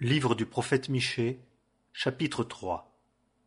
Livre du prophète Michée, chapitre 3.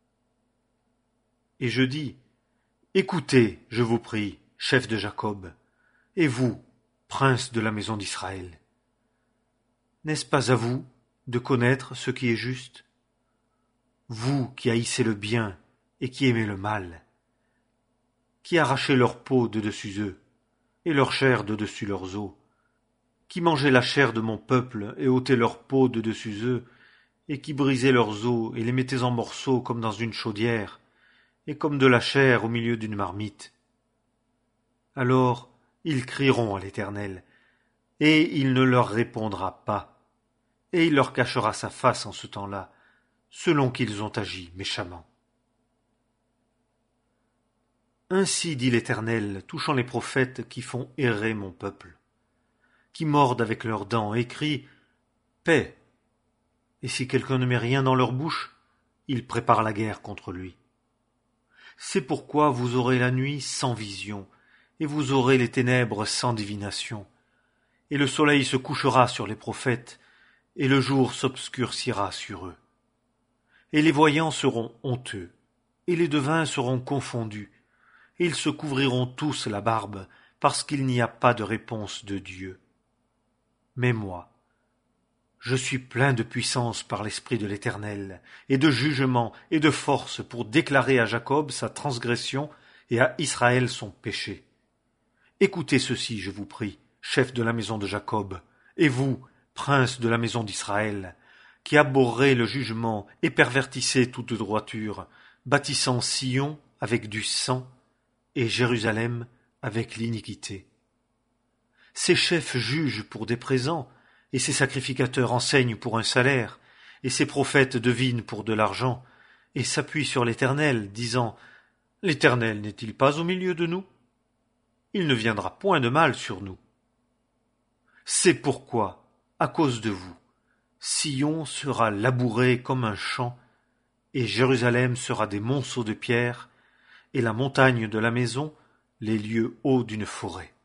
Et je dis, écoutez, je vous prie, chef de Jacob, et vous, prince de la maison d'Israël. N'est-ce pas à vous de connaître ce qui est juste? Vous qui haïssez le bien et qui aimez le mal, qui arrachez leur peau de dessus eux, et leur chair de dessus leurs os, qui mangez la chair de mon peuple et ôtez leur peau de dessus eux, et qui brisez leurs os et les mettez en morceaux comme dans une chaudière, et comme de la chair au milieu d'une marmite. Alors ils crieront à l'Éternel, et il ne leur répondra pas, et il leur cachera sa face en ce temps-là, selon qu'ils ont agi méchamment. Ainsi dit l'Éternel, touchant les prophètes qui font errer mon peuple, qui mordent avec leurs dents et crient « Paix !» Et si quelqu'un ne met rien dans leur bouche, ils préparent la guerre contre lui. C'est pourquoi vous aurez la nuit sans vision, et vous aurez les ténèbres sans divination. Et le soleil se couchera sur les prophètes, et le jour s'obscurcira sur eux. Et les voyants seront honteux, et les devins seront confondus, et ils se couvriront tous la barbe, parce qu'il n'y a pas de réponse de Dieu. Mais moi, je suis plein de puissance par l'Esprit de l'Éternel, et de jugement et de force pour déclarer à Jacob sa transgression et à Israël son péché. Écoutez ceci, je vous prie, chef de la maison de Jacob, et vous, prince de la maison d'Israël, qui abhorrez le jugement et pervertissez toute droiture, bâtissant Sion avec du sang et Jérusalem avec l'iniquité. Ces chefs jugent pour des présents, et ces sacrificateurs enseignent pour un salaire, et ces prophètes devinent pour de l'argent, et s'appuient sur l'Éternel, disant « L'Éternel n'est-il pas au milieu de nous? Il ne viendra point de mal sur nous. » C'est pourquoi, à cause de vous, Sion sera labouré comme un champ, et Jérusalem sera des monceaux de pierre, et la montagne de la maison les lieux hauts d'une forêt.